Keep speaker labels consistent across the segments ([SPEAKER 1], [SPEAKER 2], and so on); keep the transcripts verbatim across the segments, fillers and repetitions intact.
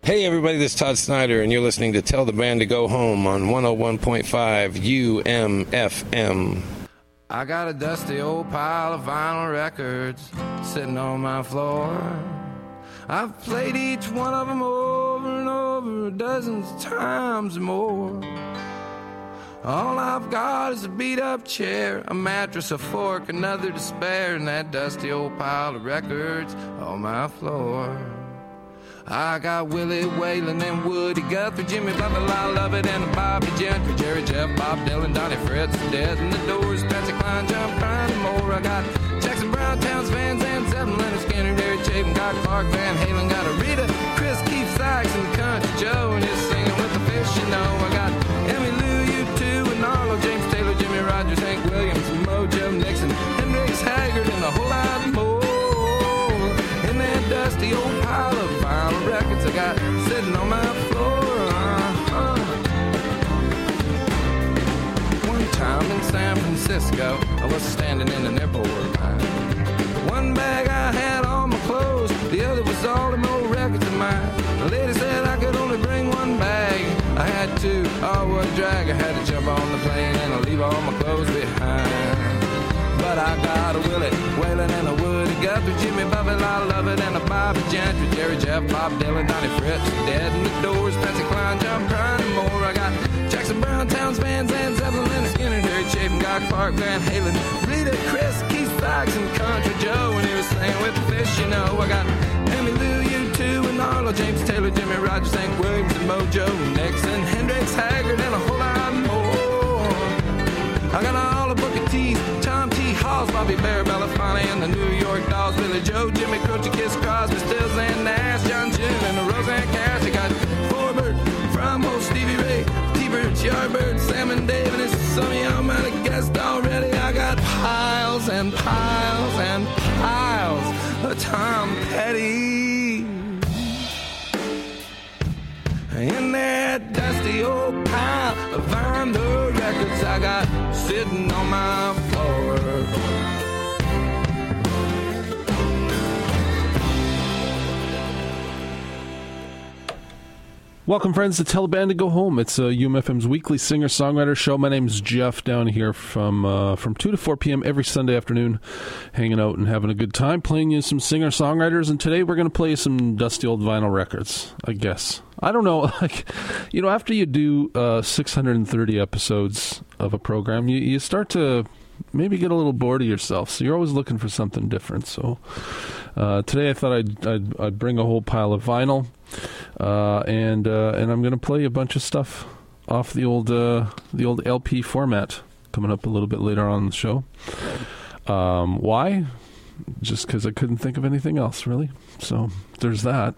[SPEAKER 1] Hey everybody, this is Todd Snyder, and you're listening to Tell the Band to Go Home on one oh one point five U M F M.
[SPEAKER 2] I got a dusty old pile of vinyl records sitting on my floor. I've played each one of them over and over dozens of times or more. All I've got is a beat-up chair, a mattress, a fork, another to spare, and that dusty old pile of records on my floor. I got Willie Whalen and Woody Guthrie, Jimmy Buffett, I love it, and Bobby Gentry, Jerry Jeff, Bob Dylan, Donnie Fritz, Dead in the Doors, Patsy Cline, John Prine, and more. I got Jackson Brown, Towns, Van Zandt, Zeppelin, Leonard Skinner, Derek Chapin, got Clark, Van Halen, got a Rita, Chris, Keith Sykes, and Country Joe, and he's singing with the fish, you know. I got Emmy Lou, U two, and Arlo, James Taylor, Jimmy Rogers, Hank Williams, Mojo Nixon, Hendrix Haggard, and a whole lot more. In that dusty old pile of vinyl records I got sitting on my floor. Uh-huh. One time in San Francisco, I was standing in an airport line. One bag I had all my clothes, the other was all them old records of mine. The lady said I could only bring one bag. I had two, oh what a drag. I had to jump on the plane and I'll leave all my clothes behind. But I got a Willie Whalen and a Woody Guthrie, Jimmy Buffett, I love it, and a Bobby Gentry, Jerry Jeff, Bob Dylan, Donnie Fritz, Dead in the Doors, Patsy Cline, John Prine, and more. I got Jackson Brown, Towns, Van Zandt, Zeppelin, Leonard Skinner, Derek Chapin, Guy Clark, Van Halen, Rita, Chris, Keith Sykes, and Country Joe, and he was singing with the fish, you know. I got Emmy Lou, U two, and Arlo, James Taylor, Jimmy Rogers, Hank Williams, and Mojo Nixon, Hendrix Haggard, and a whole lot more. I got all the Booker T's, Tom T. Halls, Bobby Bear, Belafonte, and the New York Dolls, Billy Joe, Jimmy Croce, Kiss Crosby, Stills, and Nash, John June, and the Roseanne Cash. I got Forbert, Frommo, Stevie Ray, T-Bird, Yardbird, Sam and Dave, and it's some of y'all might have guessed already. I got piles and piles and piles of Tom Petty. In that dusty old pile of vinyl records I got sitting on my floor.
[SPEAKER 3] Welcome, friends, to Tell the Band to Go Home. It's uh, U M F M's weekly singer-songwriter show. My name's Jeff, down here from uh, from two to four p.m. every Sunday afternoon, hanging out and having a good time, playing you some singer-songwriters. And today we're going to play some dusty old vinyl records, I guess. I don't know. Like, you know, after you do uh, six hundred thirty episodes of a program, you, you start to maybe get a little bored of yourself. So you're always looking for something different. So uh, today I thought I'd, I'd, I'd bring a whole pile of vinyl. Uh, and uh, and I'm going to play a bunch of stuff off the old uh, the old L P format coming up a little bit later on in the show. Um, why? Just because I couldn't think of anything else, really. So there's that.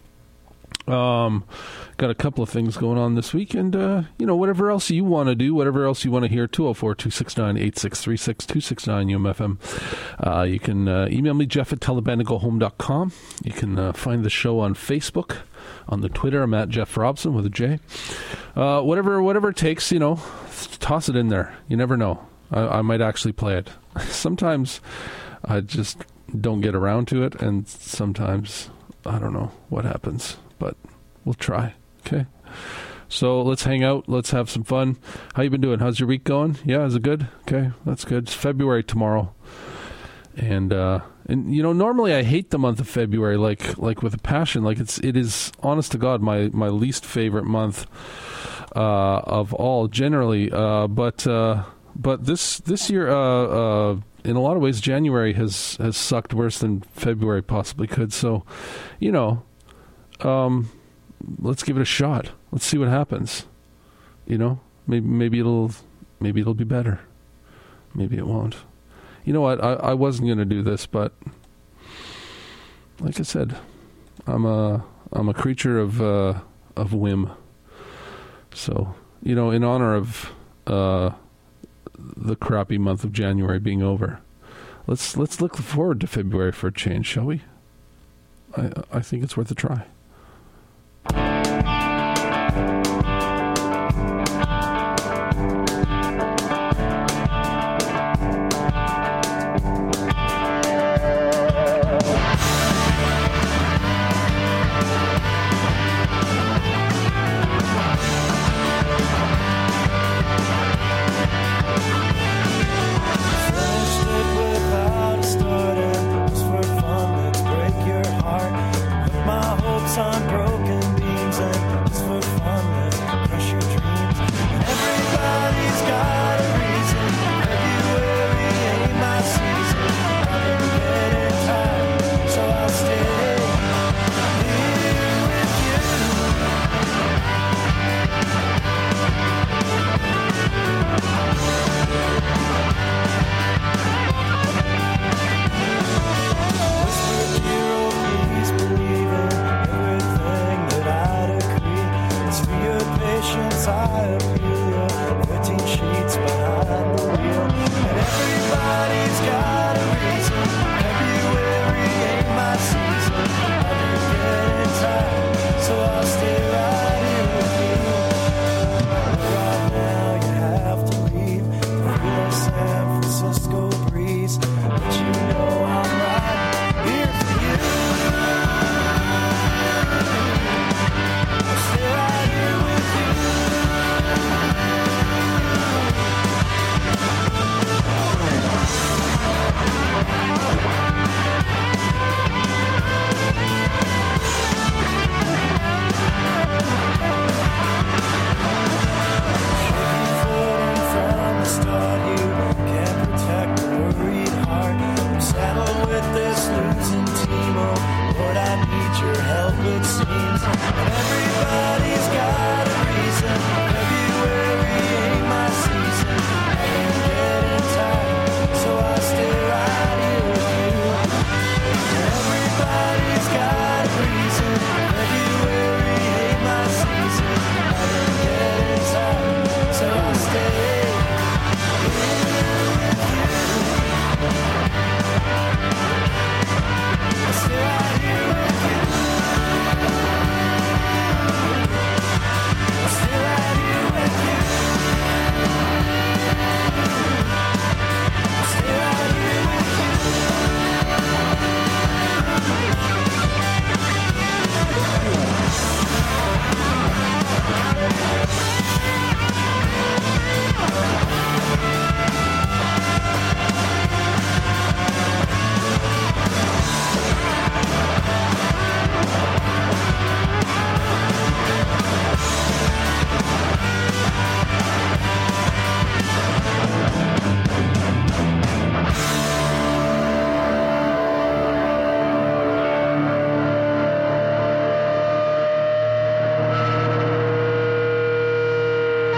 [SPEAKER 3] Um, got a couple of things going on this week, and uh, you know, whatever else you want to do, whatever else you want to hear, two oh four, two six nine, eight six three six, two six nine U M F M. Uh, you can uh, email me, Jeff at tell the band to go home dot com. You can uh, find the show on Facebook. On the Twitter, I'm at Jeff Robson with a J. Uh, whatever whatever it takes, you know, toss it in there. You never know. I, I might actually play it. Sometimes I just don't get around to it, and sometimes I don't know what happens. But we'll try, okay? So let's hang out. Let's have some fun. How you been doing? How's your week going? Yeah, is it good? Okay, that's good. It's February tomorrow. And, uh, and you know, normally I hate the month of February, like like with a passion. Like, it's, it is, honest to God, my, my least favorite month uh, of all, generally. Uh, but uh, but this this year, uh, uh, in a lot of ways, January has, has sucked worse than February possibly could. So, you know... Um, let's give it a shot. Let's see what happens. You know, maybe maybe it'll maybe it'll be better. Maybe it won't. You know what? I, I wasn't going to do this, but like I said, I'm a I'm a creature of uh, of whim. So, you know, in honor of uh, the crappy month of January being over, let's let's look forward to February for a change, shall we? I I think it's worth a try.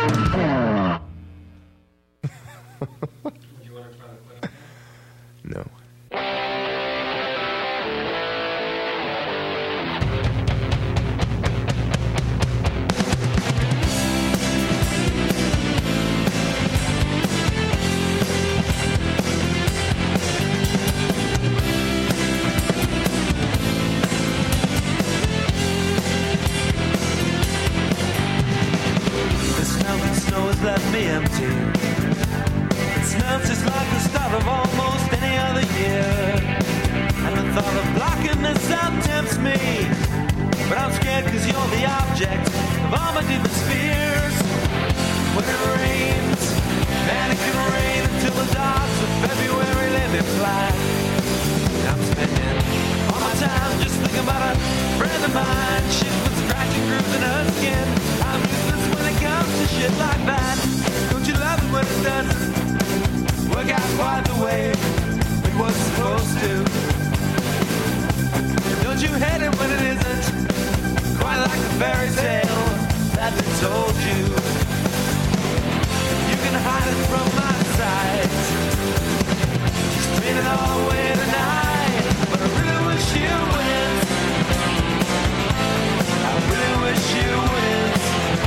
[SPEAKER 4] No.
[SPEAKER 5] This mountain snow has left me empty. It smells just like the start of almost any other year. And the thought of blocking this out tempts me. But I'm scared cause you're the object of all my deepest fears. When it rains, and it can rain until the dogs of February let me fly. I'm spending all my time just thinking about a friend of mine. She's with scratching grooves in her skin. I'm useless when it comes to shit like that. Don't you love it when it doesn't work out quite the way it was supposed to? Don't you hate it when it isn't quite like the fairy tale that they told you? You can hide it from my sight, spin it all away tonight. But I really wish you wouldn't. I really wish you wouldn't.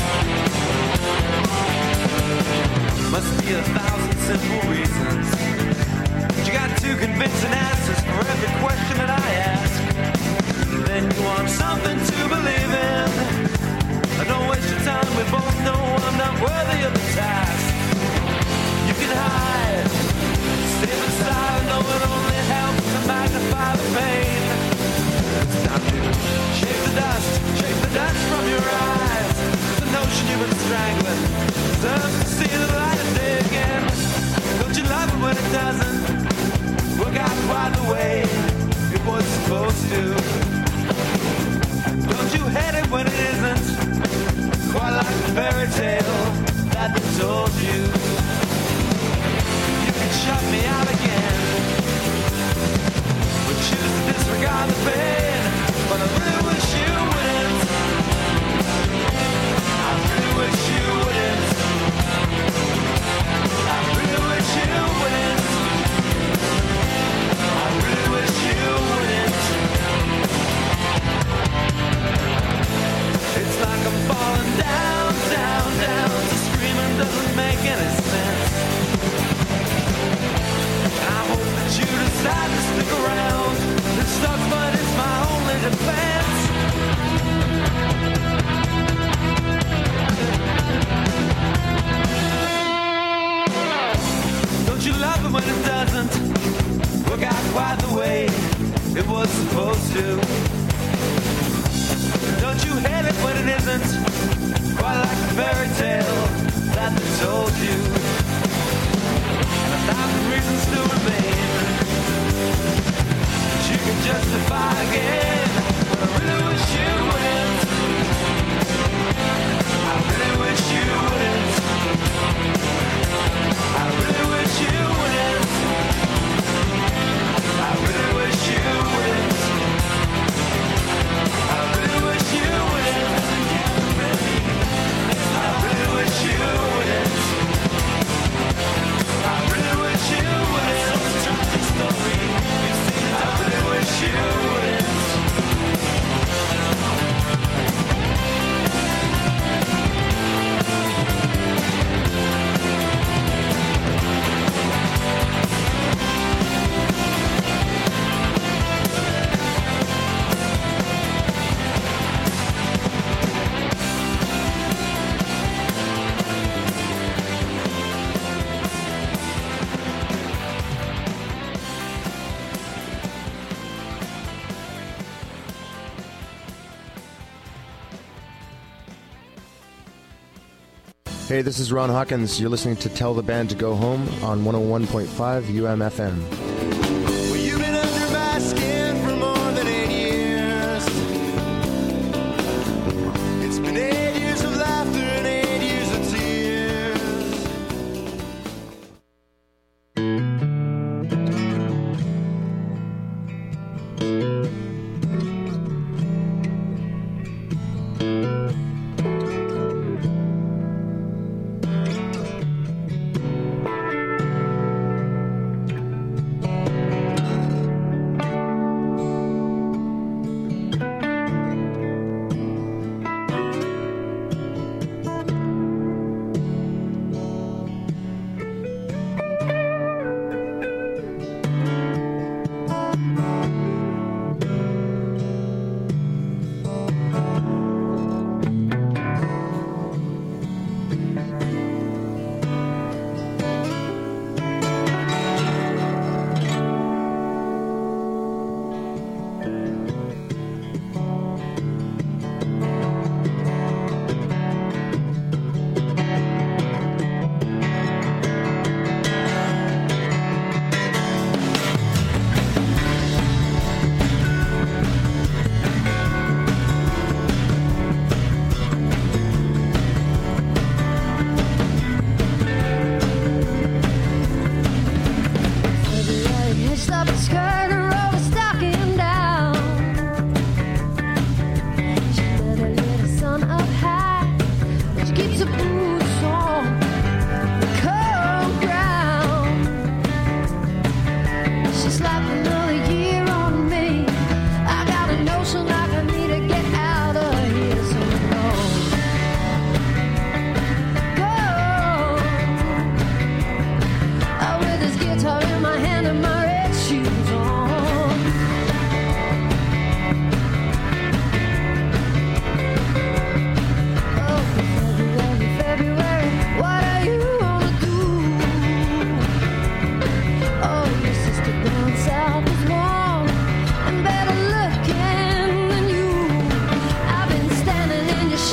[SPEAKER 5] Must be a thousand simple reasons, but you got two convincing answers for every question that I ask. Then you want something to believe in. Don't waste your time, we both know I'm not worthy of the task. You can hide, stay inside, know it only helps to magnify the pain. It's time to shake the dust, shake the dust from your eyes. The notion you've been strangling deserves to see the light of day again. Don't you love it when it doesn't work out quite the way it was supposed to? Don't you hate it when it isn't quite like the fairy tale that they told you? You can shut me out again, but choose to disregard the pain. But I really wish you wouldn't. I really wish you wouldn't. I really wish you wouldn't. I really wish you wouldn't. It's like I'm falling down, down, down. So screaming doesn't make any sense. And I hope that you decide to stick around. This sucks, but it's my only defense. Don't you love it when it doesn't work out quite the way it was supposed to? Don't you hate it when it isn't quite like the fairy tale that they told you? And a thousand reasons still remain that you can justify again. But I really wish you wouldn't. I really wish you wouldn't. I really wish you wouldn't. I really wish you wouldn't. I really wish you wouldn't. I really wish you wouldn't. I really wish you wouldn't. I really wish you wouldn't.
[SPEAKER 4] Hey, this is Ron Hawkins. You're listening to Tell the Band to Go Home on one oh one point five U M F M.
[SPEAKER 5] Well, you've been under my skin for more than eight years. It's been eight years of laughter and eight years of tears.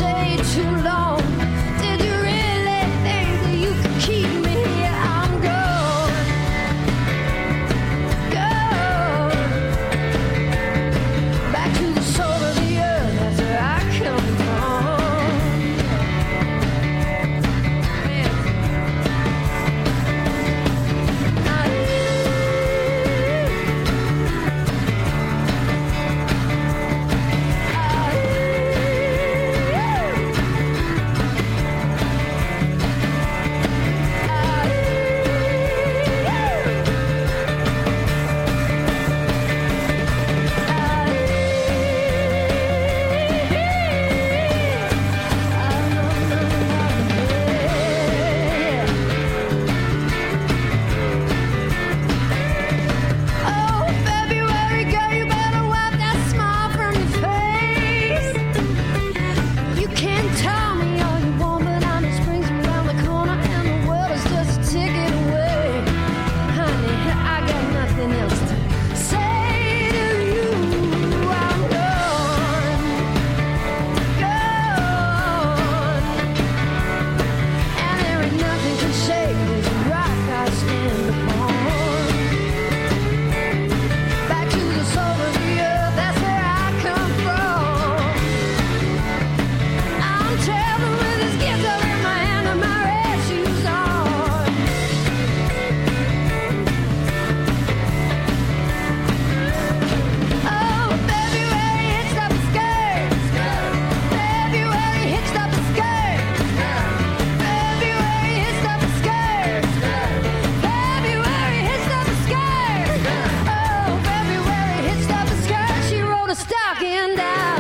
[SPEAKER 6] stay too long. Did you really think that you could keep me here? I'm gone, gone. Back to the soul of the earth, that's where I come from. Man. Oh, February girl, you better wipe that smile from your face. You can tell me all you want, but I know spring's around the corner and the world is just a ticket away. Honey, I got nothing else to say to you. I'm gone, gone, and there ain't nothing can shake this rock I stand upon. Back to the soul of the earth, that's where I come from. I'm traveling with this guitar in my hand and my red shoes on. Oh, February hitched up a skirt. February hitched up a skirt. February hitched up a skirt. February hitched up a skirt. Oh, February hitched up a skirt. She rode a stocking down.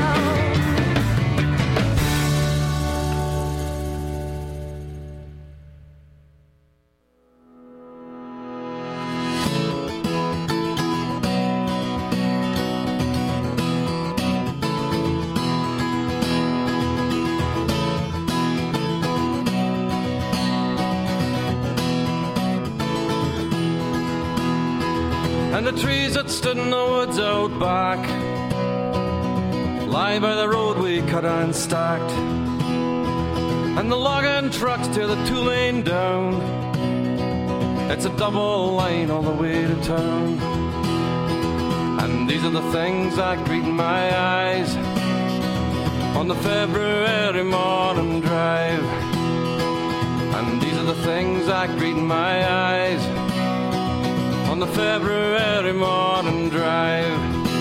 [SPEAKER 5] And the trees that stood in the woods out back lie by the road we cut and stacked. And the logging trucks tear the two-lane down. It's a double line all the way to town. And these are the things that greet my eyes on the February morning drive. And these are the things that greet my eyes on the February morning drive.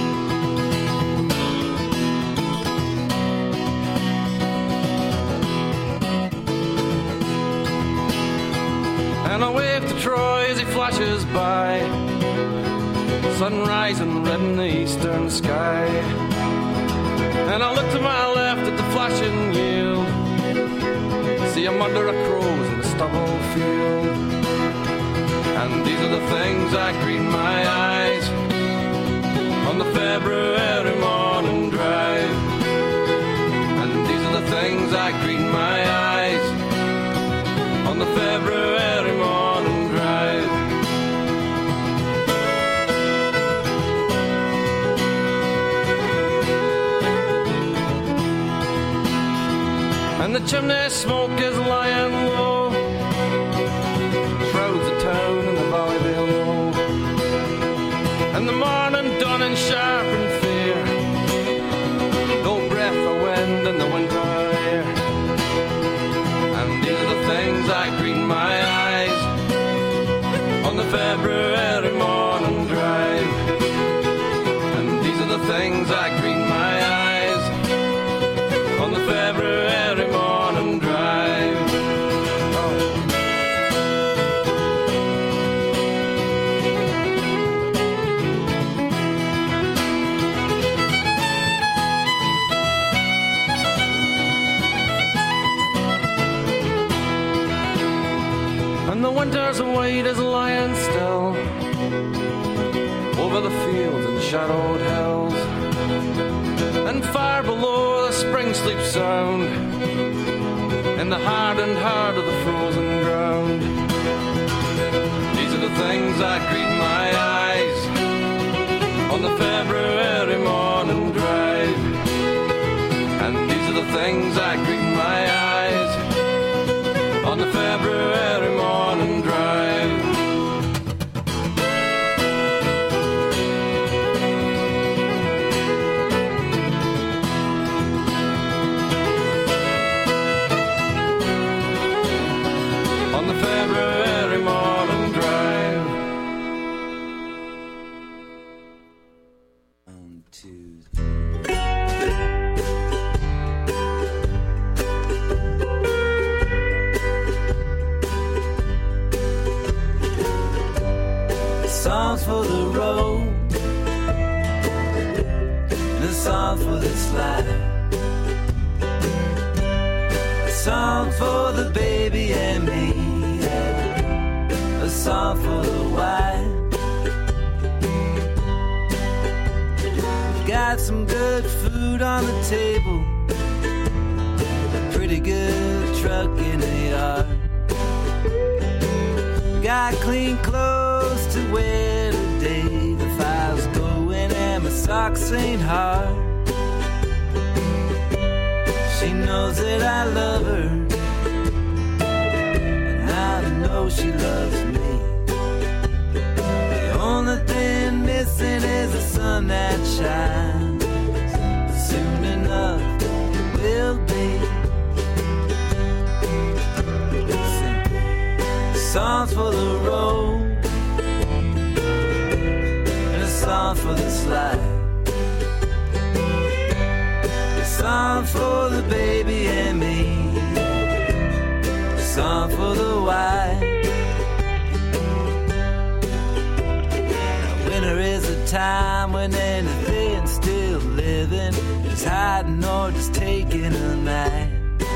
[SPEAKER 5] And I wave to Troy as he flashes by, sun rising red in the eastern sky. And I look to my left at the flashing yield, see him under a crow's in the stubble field. And these are the things that greet my eyes on the February morning drive. And these are the things that greet my eyes on the February morning drive. And the chimney smoke is lying low, shrouds the town in the valley below. And the morning dawning sharp and fair, no breath of wind in the winter air. And these are the things that greet my eyes on the February morning drive. And these are the things that greet my eyes on the February morning drive. And the winter's white as lying still over the fields and shadowed hills. And far below the spring sleeps sound in the hardened heart of the frozen ground. These are the things that greet my eyes on the February morning drive. And these are the things that greet
[SPEAKER 2] February morning drive. One, two, songs for the road, and a song for this life, a song for the baby and me, a song for the wife. Got some good food on the table, a pretty good truck in the yard. Got clean clothes to wear today, the file's going and my socks ain't hard. She knows that I love her, and I know she loves me. The only thing missing is the sun that shines, but soon enough it will be. Songs for the road, and a song for this life, a song for the baby and me, a song for the wife. Now winter is a time when anything's still living, is hiding or just taking a night.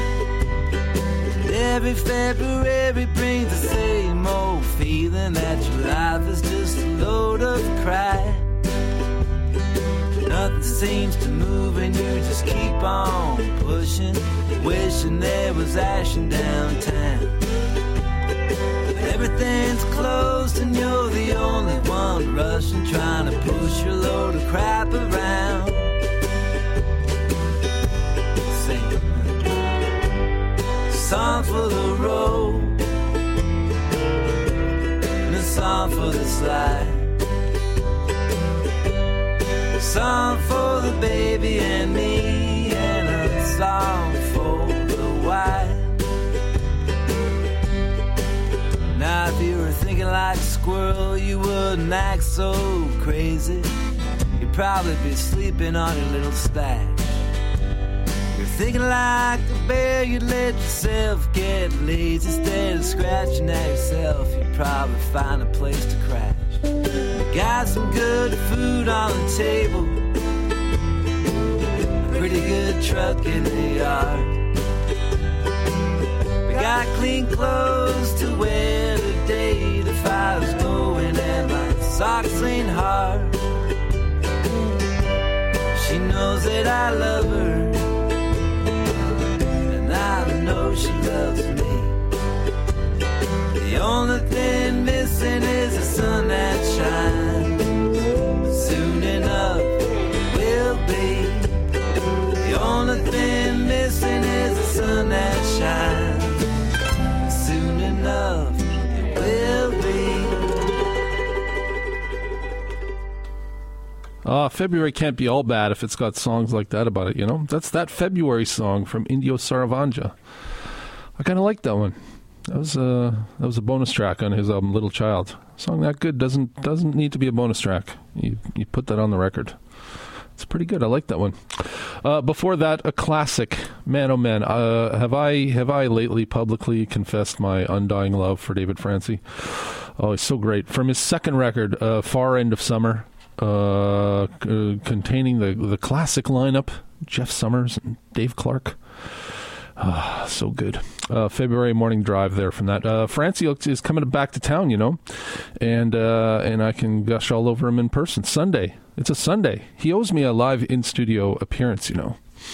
[SPEAKER 2] Every February brings the same old feeling that your life is just a load of crap. Nothing seems to move and you just keep on pushing, wishing there was action downtown. Everything's closed and you're the only one rushing, trying to push your load of crap around. Sing. Song for the road, and a song for this life, a song for the baby and me, and a song for the wife. Now if you were thinking like a squirrel, you wouldn't act so crazy. You'd probably be sleeping on your little stash. Thinking like a bear, you'd let yourself get lazy. Instead of scratching at yourself, you'd probably find a place to crash. Got some good food on the table, a pretty good truck in the yard. We got clean clothes to wear today, the fire's going and my socks ain't hard. She knows that I love her, I know she loves me. The only thing missing is the sun that shines, but soon enough it will be. The only thing missing is the sun that shines, but soon enough it will be.
[SPEAKER 3] Uh, February can't be all bad if it's got songs like that about it, you know? That's that February song from Indio Saravanja. I kind of like that one. That was, uh, that was a bonus track on his album Little Child. A song that good doesn't doesn't need to be a bonus track. You, you put that on the record. It's pretty good. I like that one. Uh, before that, a classic. Man, oh man, uh, have I have I lately publicly confessed my undying love for David Francie? Oh, he's so great. From his second record, uh, Far End of Summer, Uh, c- containing the the classic lineup, Jeff Summers and Dave Clark. Ah, so good. Uh, February morning drive there from that. Uh, Francie is coming back to town, you know, and uh, and I can gush all over him in person. Sunday. It's a Sunday. He owes me a live in studio appearance, you know.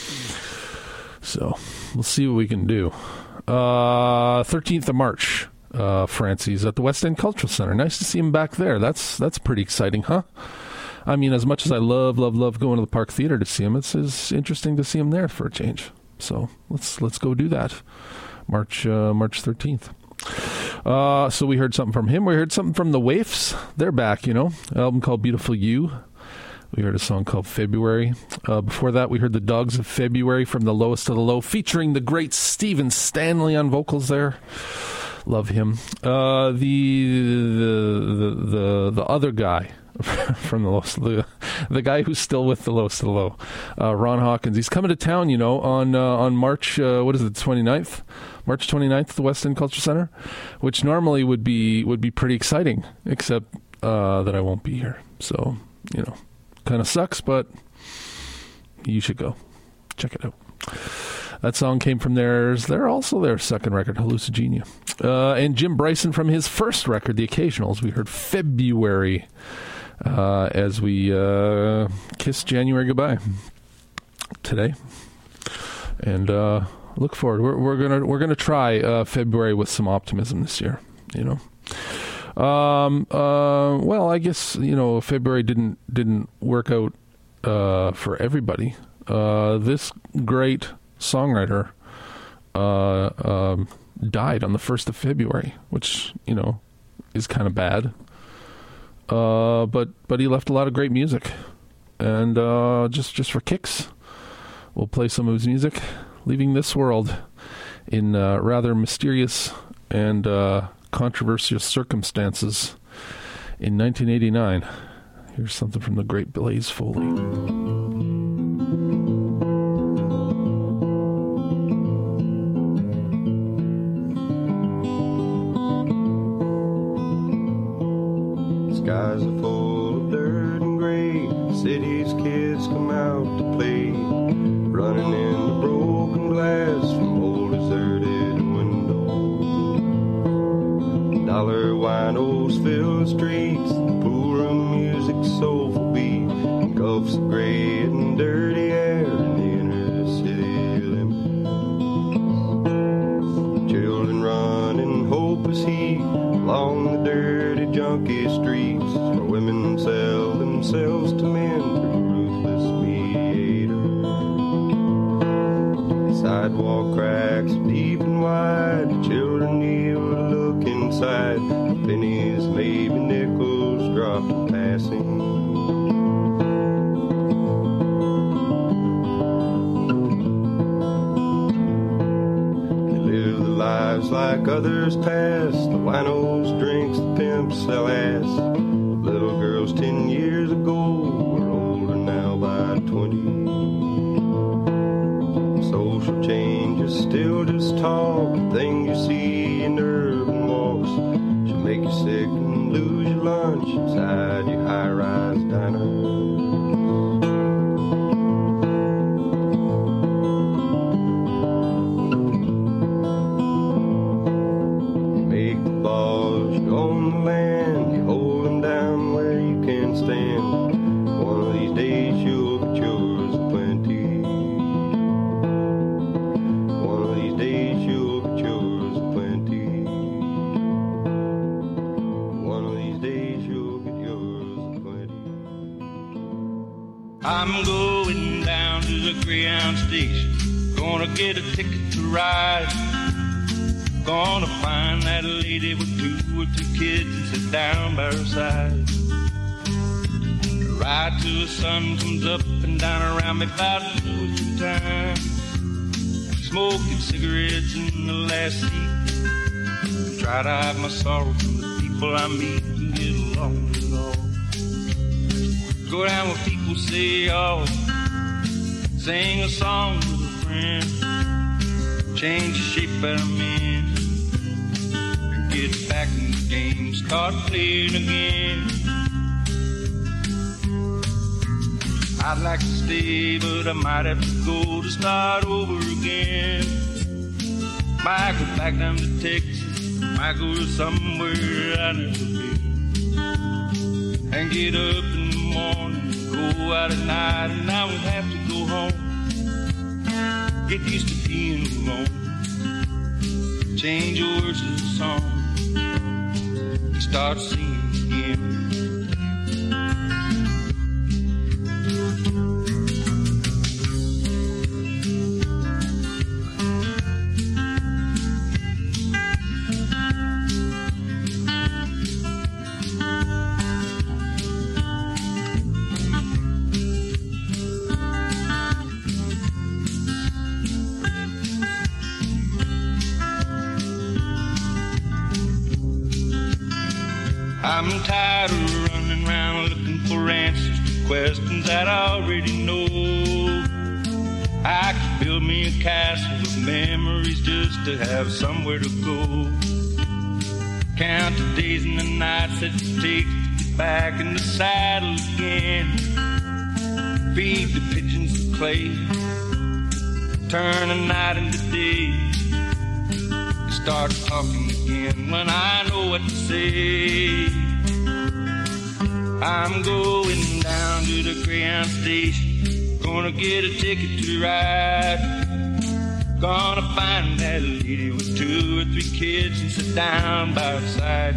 [SPEAKER 3] So we'll see what we can do. Uh, thirteenth of March. Uh, Francie's at the West End Cultural Center. Nice to see him back there. That's that's pretty exciting, huh? I mean, as much as I love, love, love going to the Park Theater to see him, it's, it's interesting to see him there for a change. So let's let's go do that. March uh, March thirteenth. Uh, so we heard something from him. We heard something from the Waifs. They're back, you know. An album called Beautiful You. We heard a song called February. Uh, before that, we heard the Dogs of February from The Lowest of the Low, featuring the great Stephen Stanley on vocals there. Love him. Uh, the, the the the the other guy from the Los, the the guy who's still with the Los to the Low, uh, Ron Hawkins. He's coming to town, you know, on uh, on March uh, what is it, twenty-ninth? March twenty-ninth at the West End Culture Center, which normally would be would be pretty exciting, except uh, that I won't be here. So, you know, kind of sucks, but you should go check it out. That song came from theirs. They're also their second record, Hallucigenia. Uh, and Jim Bryson from his first record, The Occasionals. We heard February uh, as we uh, kiss January goodbye today. And uh, look forward. We're, we're gonna we're gonna try uh, February with some optimism this year. You know. Um. Uh. Well, I guess you know February didn't didn't work out uh, for everybody. Uh. This great songwriter uh, um, died on the first of February, which, you know, is kind of bad. Uh, but but he left a lot of great music. And uh, just, just for kicks, we'll play some of his music, leaving this world in uh, rather mysterious and uh, controversial circumstances in nineteen eighty-nine. Here's something from the great Blaze Foley.
[SPEAKER 7] Skies are full of dirt and gray. City's kids come out to play, running in the broken glass from old deserted windows. Dollar winos fill the streets, the pool room music's soulful beat, gulfs of gray and dirty air in the inner city limits. Children run in hopeless heat along the dirty junkie streets, where women sell themselves to men through ruthless mediators. Sidewalk cracks deep and wide, the children kneel to look inside. Pennies, maybe nickels, dropped in passing. They live their lives like others pass. The winos, drinks, the pimps sell ass. Little girls ten years ago were older now by twenty. Social change is still just talk. The thing you see in urban walks should make you sick and lose your lunch inside your high-rise diner.
[SPEAKER 8] I'm going down to the Greyhound station, gonna get a ticket to ride. Gonna find that lady with two or two kids and sit down by her side. Ride till the sun comes up and down around me about two or three times. Smoking cigarettes in the last seat. Try to hide my sorrow from the people I meet and get along with it all. Go down where people say, oh, sing a song with a friend, change the shape of a man, and get back in the game, start playing again. I'd like to stay, but I might have to go to start over again. Might go back down to Texas, might go to somewhere I never been, and get up in the morning, go out at night, and I won't have to go home. Get used to being alone, change your words to the song, and start singing again. I'm tired of running around looking for answers to questions that I already know. I could build me a castle of memories just to have somewhere to go. Count the days and the nights that it takes to get back in the saddle again. Feed the pigeons the clay, turn the night into day. Start talking again when I know what to say. I'm going down to the Greyhound station, gonna get a ticket to ride. Gonna find that lady with two or three kids and sit down by her side.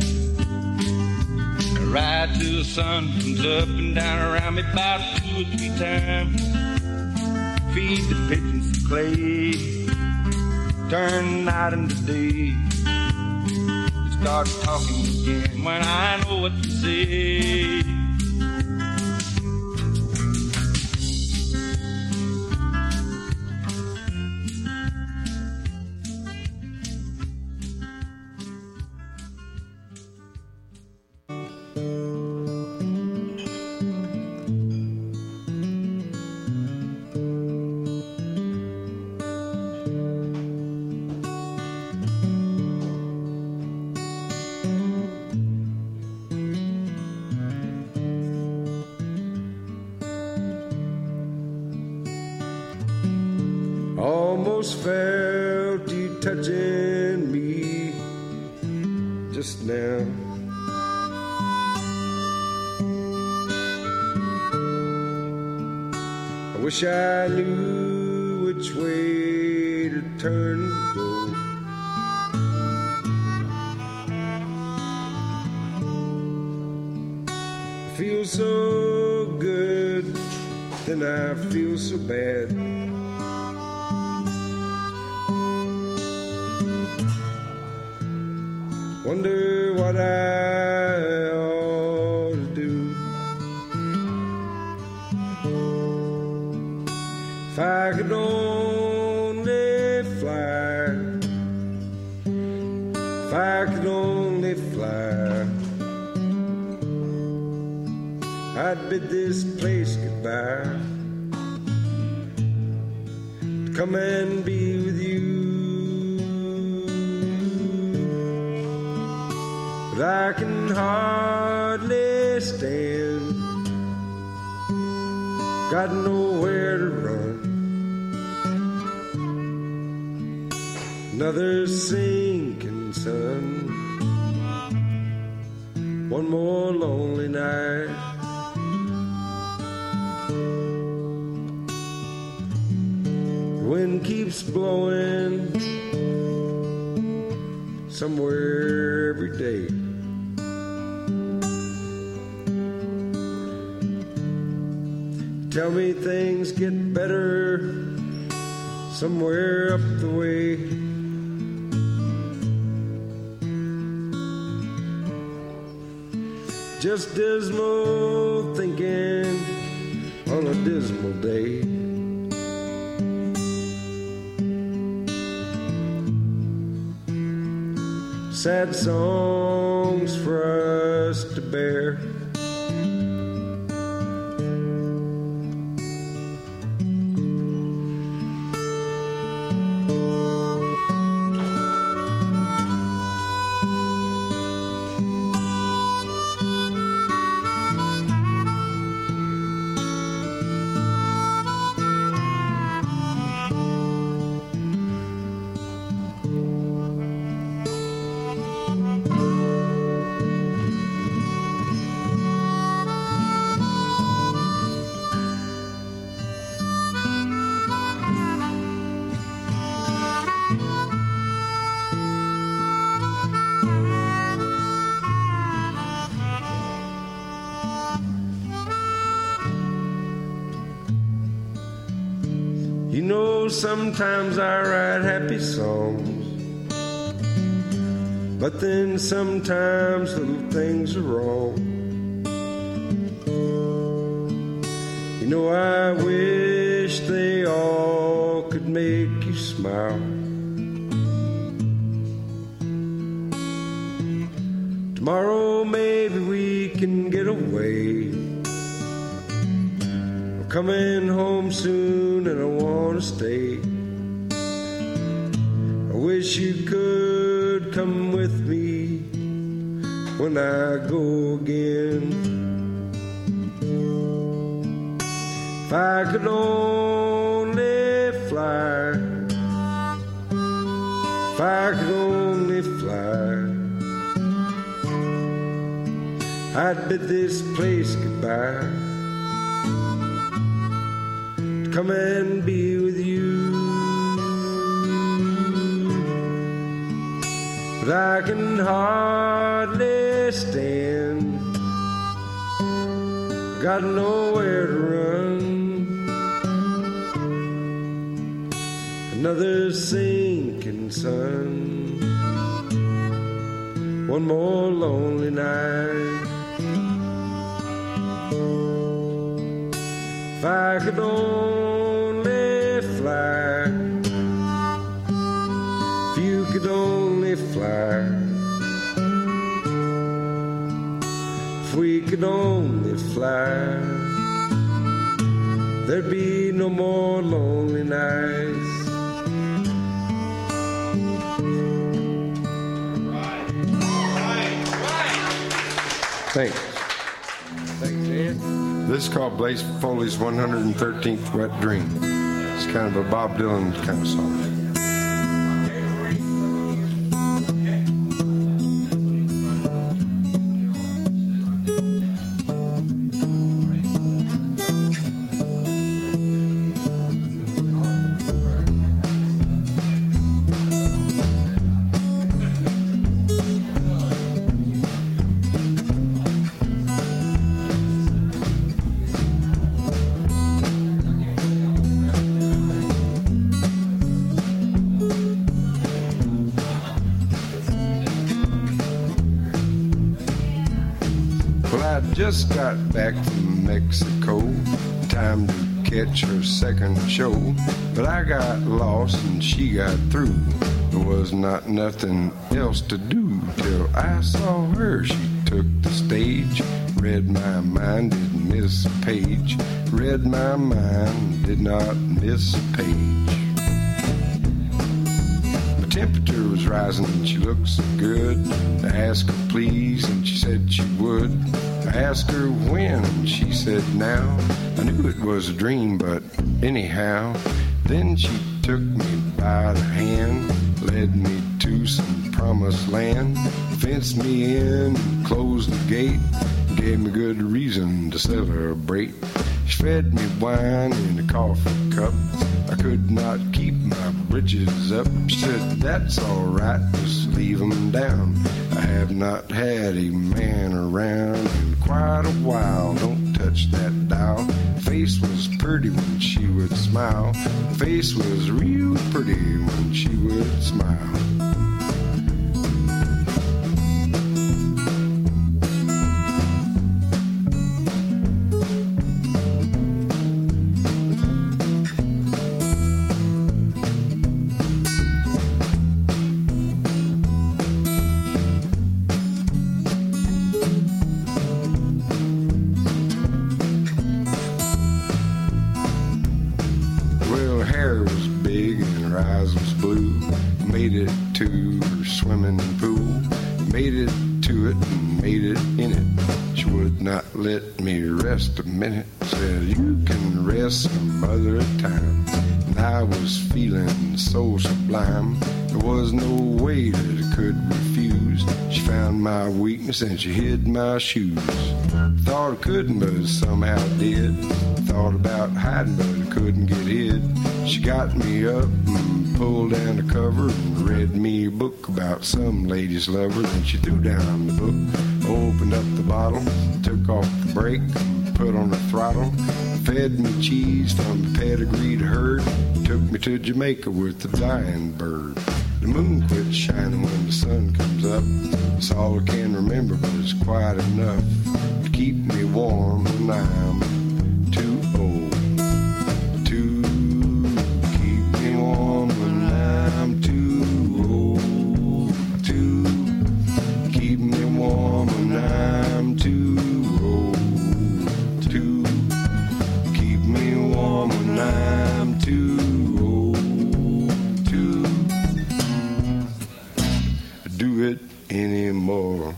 [SPEAKER 8] I ride till the sun comes up and down around me about two or three times. Feed the pigeons the clay, turn the night into day. Start talking again when I know what to say.
[SPEAKER 7] Almost felt you touching me just now. I wish I knew which way to turn and go. I feel so good, then I feel so bad. Wonder what I ought to do. If I could only fly, if I could only fly, I'd bid this place goodbye, to come and be with you. But I can hardly stand, got nowhere to run. Another sinking sun, one more lonely night. The wind keeps blowing somewhere every day. Tell me things get better somewhere up the way. Just dismal thinking on a dismal day. Sad songs for us to bear. You know, sometimes I write happy songs, but then sometimes little things are wrong. You know, I wish they all could make you smile. Tomorrow maybe we can get away. I'm coming home soon and I wanna stay. I wish you could come with me when I go again. If I could only fly, if I could only fly, I'd bid this place goodbye, to come and be with you. But I can hardly stand, got nowhere to run. Another sinking sun, one more lonely night. If I could only fly, if you could only fly, if we could only fly, there'd be no more lonely nights. Thanks. Thanks, Ed. This is called Blaze Foley's one hundred thirteenth Wet Dream. It's kind of a Bob Dylan kind of song. Just got back from Mexico, time to catch her second show. But I got lost and she got through. There was not nothing else to do till I saw her. She took the stage, read my mind, didn't miss a page. Read my mind, did not miss a page. My temperature was rising and she looked so good. I asked her please and she said she would. I asked her when, and she said now. I knew it was a dream, but anyhow. Then she took me by the hand, led me to some promised land, fenced me in, closed the gate, gave me good reason to celebrate. She fed me wine in a coffee cup. I could not keep my britches up. She said, that's all right, just leave them down. I have not had a man around in quite a while. Don't touch that dial. Face was pretty when she would smile. Face was real pretty when she would smile. Let me rest a minute, said you can rest some other time. And I was feeling so sublime, there was no way that I could refuse. She found my weakness and she hid my shoes. Thought I couldn't, but somehow did. Thought about hiding, but I couldn't get hid. She got me up and pulled down the cover and read me a book about some lady's lover. Then she threw down the book, opened up the bottle, took off the brake, put on the throttle, fed me cheese from the pedigreed herd, took me to Jamaica with the flying bird. The moon quits shining when the sun comes up. It's all I can remember, but it's quite enough to keep me warm when I'm too old. To keep me warm when I'm too old. To keep me warm more.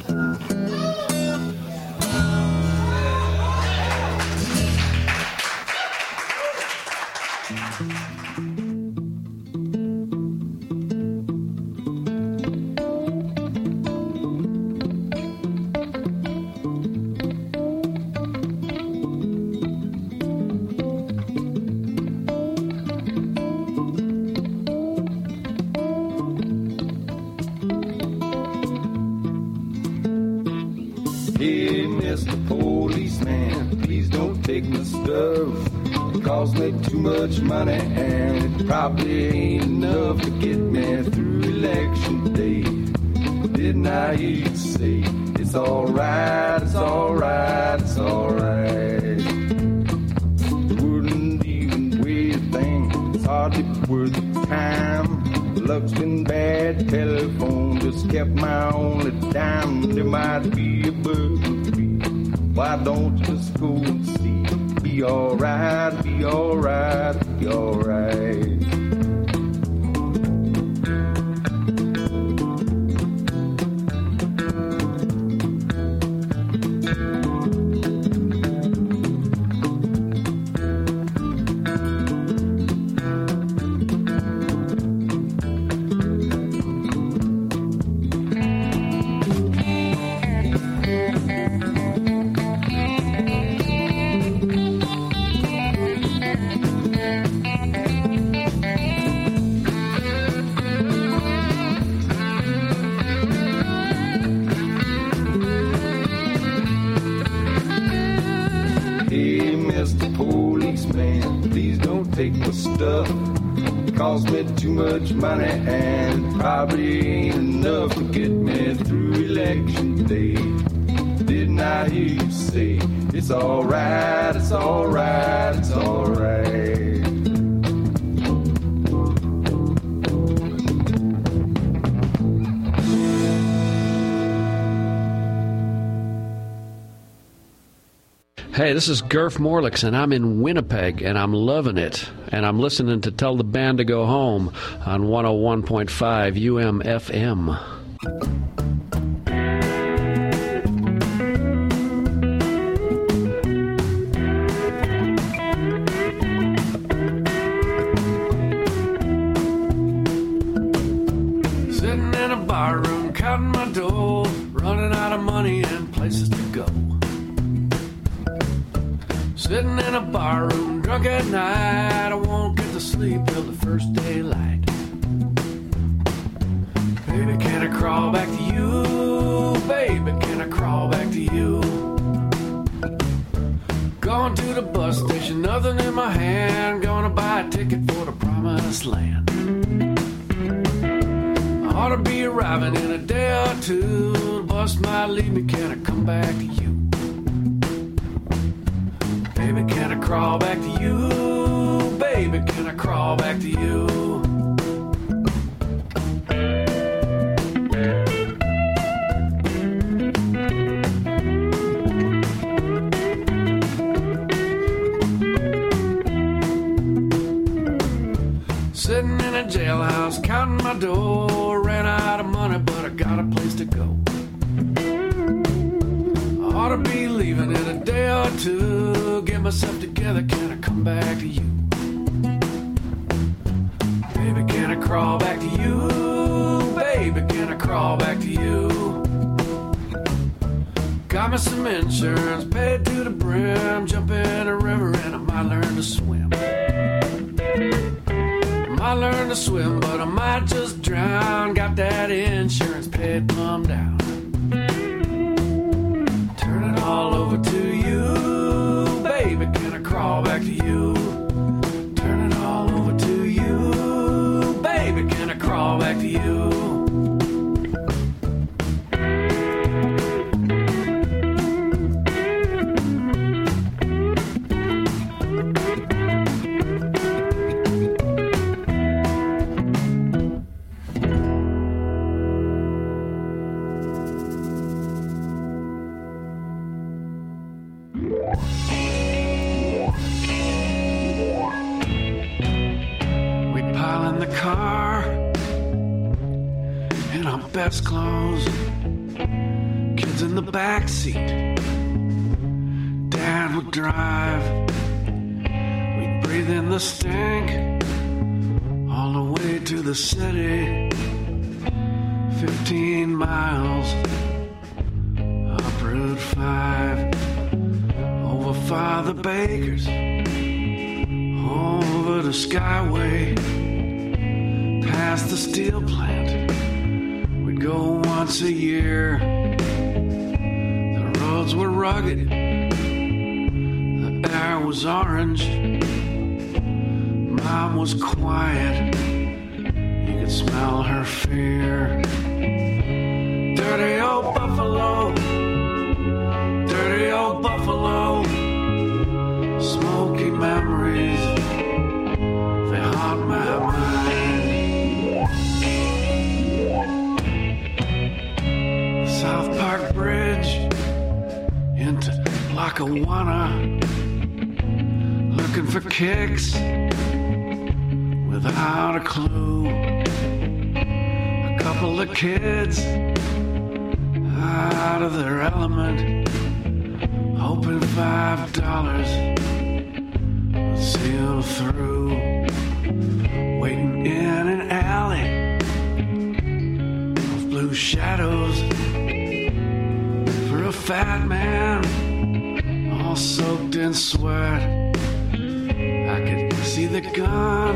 [SPEAKER 7] Hey, Mister Policeman, please don't take my stuff. It cost me too much money and it probably ain't enough to get me through election day. Didn't I hear you say, it's alright, it's alright, it's alright. Wouldn't even weigh a thing, it's hardly worth the time. Luck's been bad, telephone just kept my only dime. There might be a burglary, why don't you just go and see? Be alright, be alright, be alright. Hey, Mister Policeman, please don't take my stuff. It cost me too much money and probably ain't enough to get me through election day. Didn't I hear you say, it's alright, it's alright, it's alright.
[SPEAKER 9] Hey, this is Gurf Morlix, and I'm in Winnipeg, and I'm loving it. And I'm listening to Tell the Band to Go Home on one oh one point five U M F M.
[SPEAKER 10] Sitting in a bar room, counting my dough, running out of money and places to go. Sitting in a bar room, drunk at night, I won't get to sleep till the first daylight. Baby, can I crawl back to you? Baby, can I crawl back to you? Going to the bus station, nothing in my hand, gonna buy a ticket for the promised land. I ought to be arriving in a day or two, the bus might leave me, can I come back to you? Baby, can I crawl back to you? Baby, can I crawl back to you? Sitting in a jailhouse, counting my dough, ran out of money, but I got a place to go. I ought to be leaving in a day or two, get myself together, can I come back to you? Baby, can I crawl back to you? Baby, can I crawl back to you? Got me some insurance, paid to the brim, jump in a river and I might learn to swim. I might learn to swim, but I might just drown, got that insurance paid plumb down. Turn it all over to you, baby, can I crawl back to you? Turn it all over to you, baby, can I crawl back to you? Best clothes, kids in the back seat. Dad would drive. We'd breathe in the stink all the way to the city. Fifteen miles up Route five, over Father Baker's, over the Skyway, past the steel plant. We'd go once a year. The roads were rugged, the air was orange. Mom was quiet, you could smell her fear. Dirty old Buffalo, dirty old Buffalo, smoky memories, they haunt my mind. South Park Bridge into Lackawanna, looking for kicks without a clue. A couple of kids out of their element, hoping five dollars would see them through. Waiting in an alley of blue shadows for a fat man all soaked in sweat. I could see the gun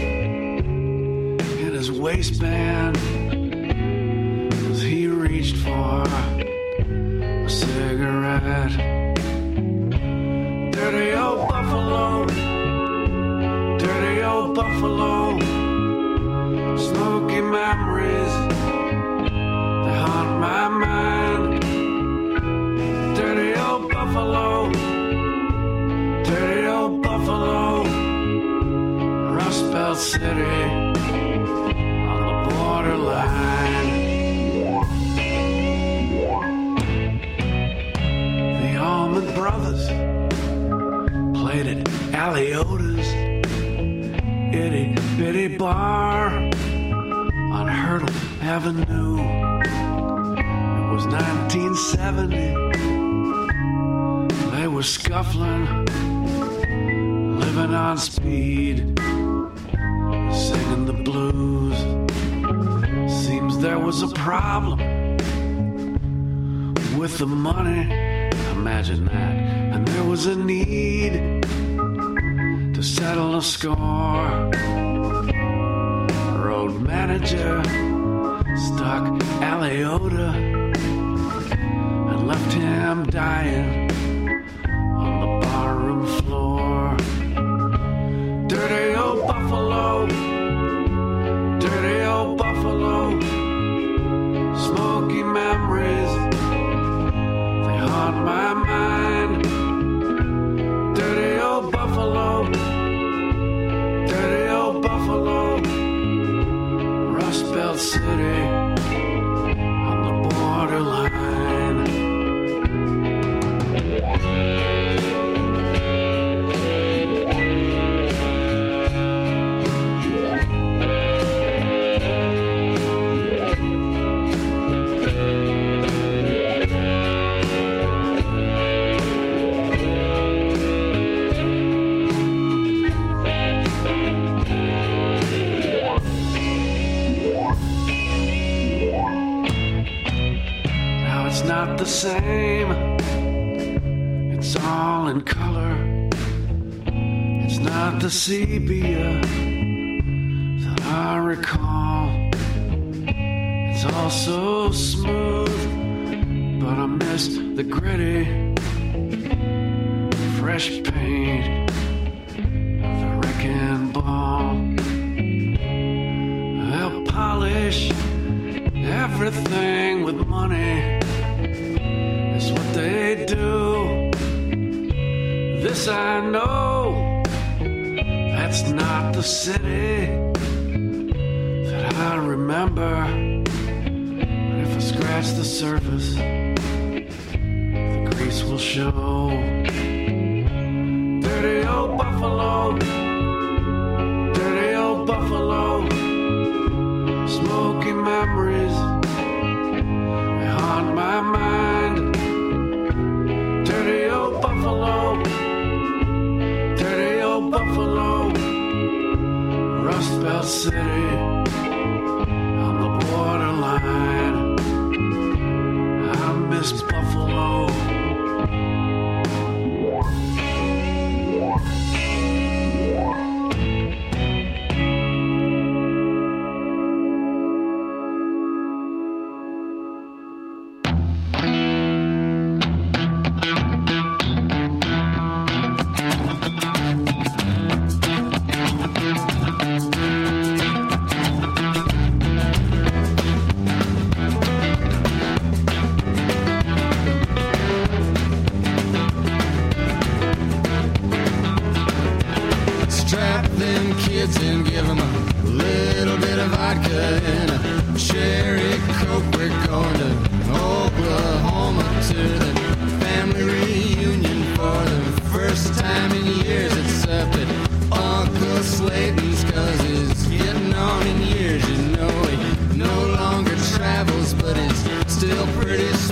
[SPEAKER 10] in his waistband as he reached for a cigarette. Dirty old Buffalo, dirty old Buffalo, smoky memories, they haunt my mind. Dirty old Buffalo, dirty old Buffalo, Rust Belt City on the borderline. The Allman Brothers played at Aliota's itty bitty bar on Hurdle Avenue. It was nineteen seventy. They were scuffling, living on speed, singing the blues. Seems there was a problem with the money, imagine that. And there was a need to settle a score. Road manager stuck Aliota and left him dying on the barroom floor. Dirty old Buffalo, dirty old Buffalo, smoky memories, they haunt my mind. Dirty old Buffalo, dirty old Buffalo, Rust Belt City on the borderline. Not the same, it's all in color. It's not the sepia that I recall. It's all so smooth, but I miss the gritty, fresh paint of the wrecking ball. They'll polish everything with money. That's what they do. This I know, that's not the city that I remember. But if I scratch the surface, the grease will show. Dirty old Buffalo, dirty old Buffalo, smoky memories, they haunt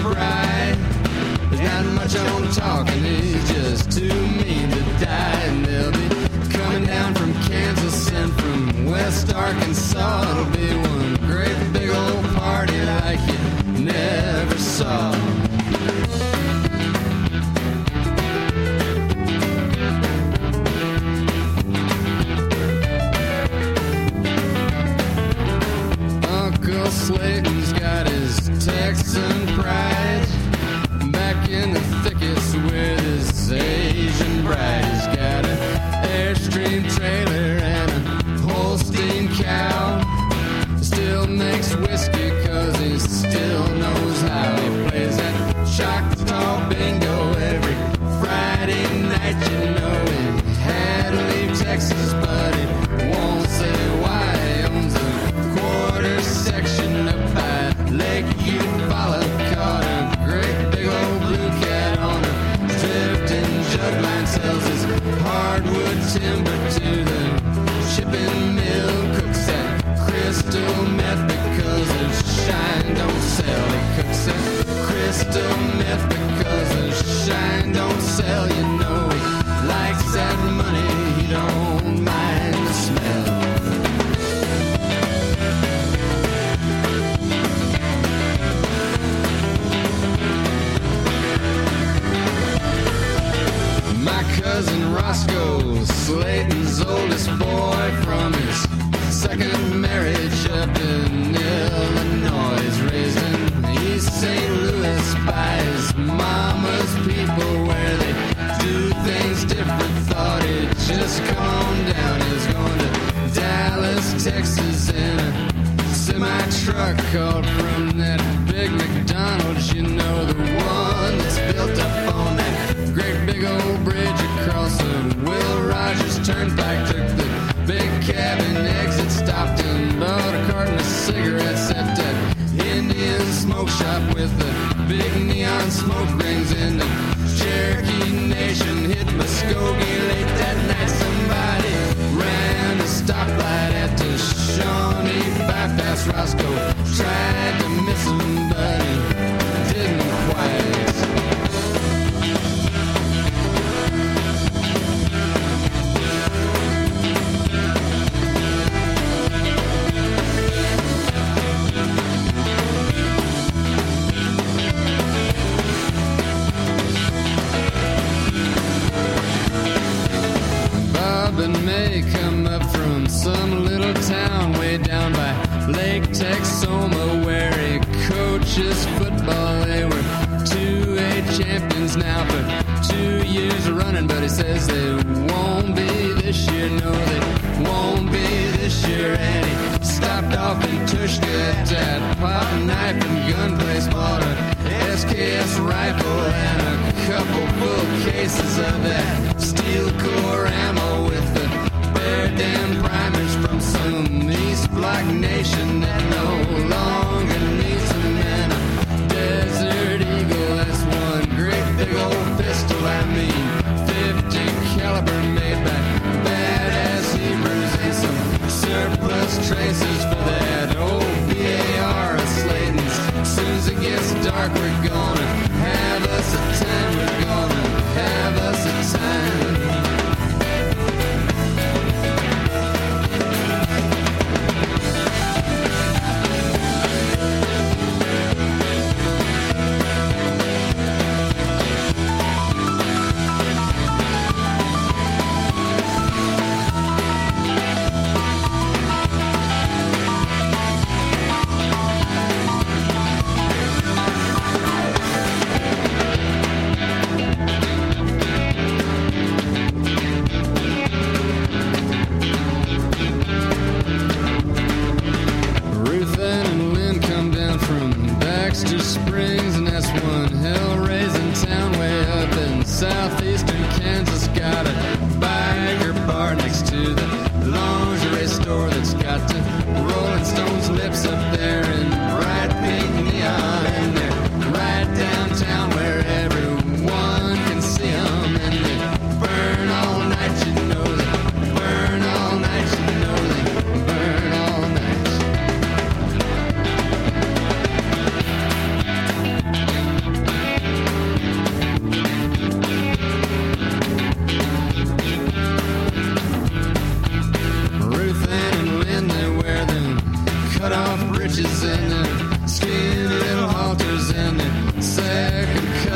[SPEAKER 2] pride. There's not much on talking, he's just too mean to die. And they'll be coming down from Kansas and from West Arkansas. It'll be one great big old party like you never saw. Uncle Slayton's got his Texan pride, back in the thickets with his Asian bride. He's got an Airstream trailer and a Holstein cow. Still makes whiskey cause he still knows how. He plays that Choctaw bingo every Friday night. You know he had to leave Texas, but he won't say why. He owns a quarter section up by Lake Eufaula. Caught a great big old blue cat on a drifting jug line. Sells his hardwood timber to the shipping mill. Cooks that crystal meth because his shine don't sell. He cooks that crystal meth because his shine don't sell. You know he likes that money, he don't mind the smell. My cousin Roscoe, Slayton's oldest boy, from his second marriage up in Illinois. He's raised in East Saint Louis by his mama's people, where they do things different. Thought he'd just come on down. He's going to Dallas, Texas in a semi-truck called from that big McDonald's. You know, the one that's built up on that great big old bridge across the Will Rogers Turnpike. Took the big cabin exit, stopped and bought a carton of cigarettes at that Indian smoke shop with the big neon smoke rings in the Cherokee Nation. Hit Muskogee late that night. Somebody ran a stoplight at the Shawnee bypass. Roscoe tried to miss him, but he didn't quite. Bob and May come up from some little town way down by Lake Texoma, where he coaches football. They were two A champions now for two years running, but he says they won't be this year. No, they won't be this year. And he stopped off in Tushka at that pot and knife and gun place, bought a S K S rifle and a couple full cases of that steel core ammo with the bare damn primers from some East Block nation that no longer needs them. And a Desert Eagle, that's one great big old pistol. I mean, fifty caliber made by badass Hebrews, and some surplus traces for that old B A R of Slayton's. As soon as it gets dark, we're gonna have us a time. We're gonna have us a time.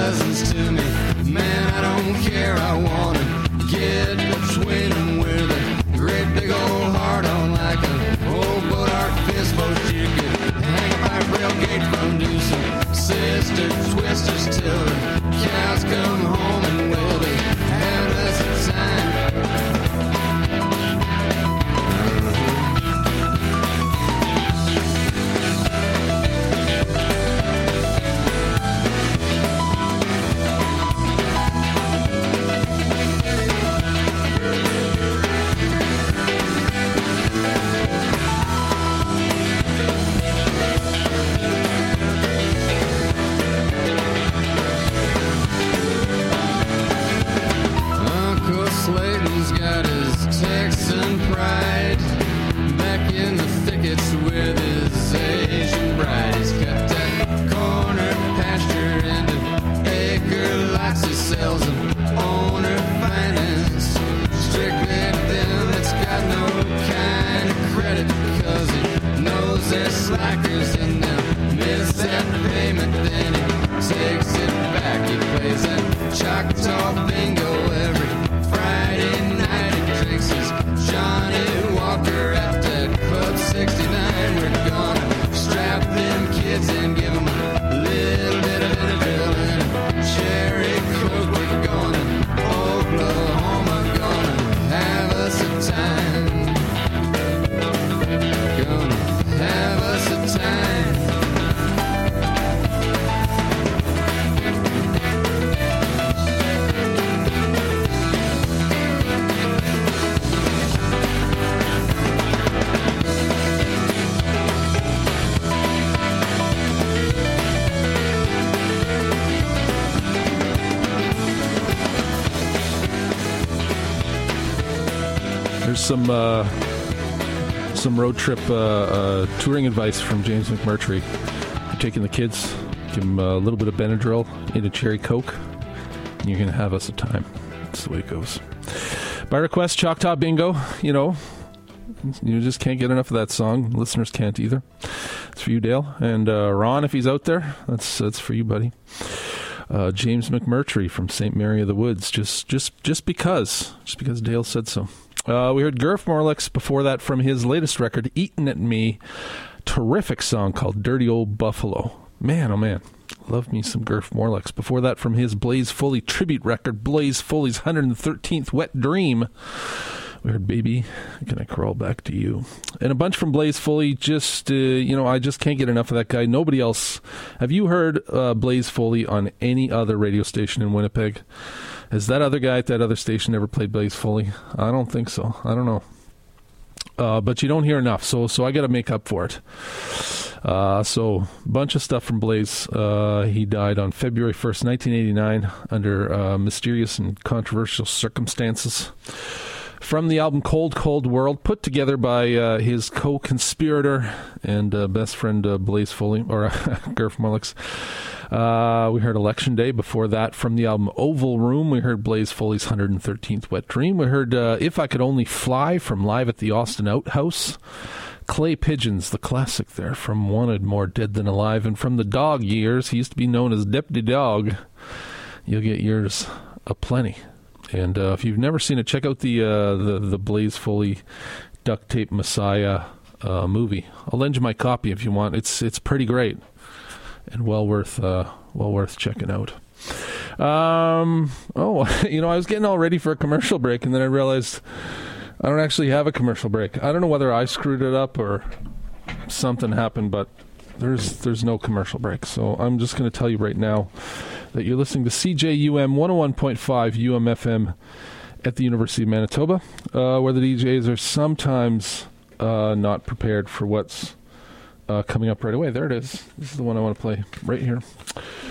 [SPEAKER 2] cousins to me. Man, I don't care, I wanna get between them with a great big old heart on like an old boat arc fist boat. You could hang a pipe rail gate from do some sister twisters till the cows come home and we'll be having us a time. Slayton's got his Texan pride, back in the thickets with his Asian bride. He's got that corner pasture and an acre lots he sells them owner finance. Strictly to them that's got no kind of credit, because he knows they're slackers and they'll miss that payment. Then he takes it back. He plays that Choctaw bingo every Friday night. He drinks his Johnny Walker at that Club sixty-nine. We're gonna strap them kids and give them a little bit of Benadryl and a cherry coke. We're going to Oklahoma, gonna have us a time. Gonna have us a time.
[SPEAKER 3] There's some uh, some road trip uh, uh, touring advice from James McMurtry. You're taking the kids, give them a little bit of Benadryl in a cherry Coke, and you're going to have us a time. That's the way it goes. By request, Choctaw Bingo. You know, you just can't get enough of that song. Listeners can't either. It's for you, Dale. And uh, Ron, if he's out there, that's that's for you, buddy. Uh, James McMurtry from Saint Mary of the Woods. Just just just because. Just because Dale said so. Uh, we heard Gurf Morlix before that from his latest record, Eatin' at Me. Terrific song called Dirty Old Buffalo. Man, oh man. Love me some Gurf Morlix. Before that from his Blaze Foley tribute record, Blaze Foley's one hundred thirteenth Wet Dream. We heard Baby, Can I Crawl Back to You? And a bunch from Blaze Foley. Just, uh, you know, I just can't get enough of that guy. Nobody else. Have you heard uh, Blaze Foley on any other radio station in Winnipeg? Has that other guy at that other station ever played Blaze Foley? I don't think so. I don't know. Uh, but you don't hear enough, so so I got to make up for it. Uh, so, bunch of stuff from Blaze. Uh, he died on February first, nineteen eighty-nine, under uh, mysterious and controversial circumstances. From the album Cold, Cold World, put together by uh, his co-conspirator and uh, best friend uh, Blaze Foley, or Gurf Morlix. Uh, we heard Election Day. Before that, from the album Oval Room, we heard Blaze Foley's one hundred thirteenth Wet Dream. We heard uh, If I Could Only Fly from Live at the Austin Outhouse. Clay Pigeons, the classic there, from Wanted More Dead Than Alive. And from the Dog years, he used to be known as Deputy Dog. You'll get yours aplenty. And uh, if you've never seen it, check out the uh, the, the Blaze Foley Duct Tape Messiah uh, movie. I'll lend you my copy if you want. It's it's pretty great and well worth uh, well worth checking out. Um, oh, you know, I was getting all ready for a commercial break, and then I realized I don't actually have a commercial break. I don't know whether I screwed it up or something happened, but there's there's no commercial break. So I'm just going to tell you right now that you're listening to C J U M one oh one point five U M F M at the University of Manitoba, uh, where the D Js are sometimes uh, not prepared for what's uh, coming up right away. There it is. This is the one I want to play right here.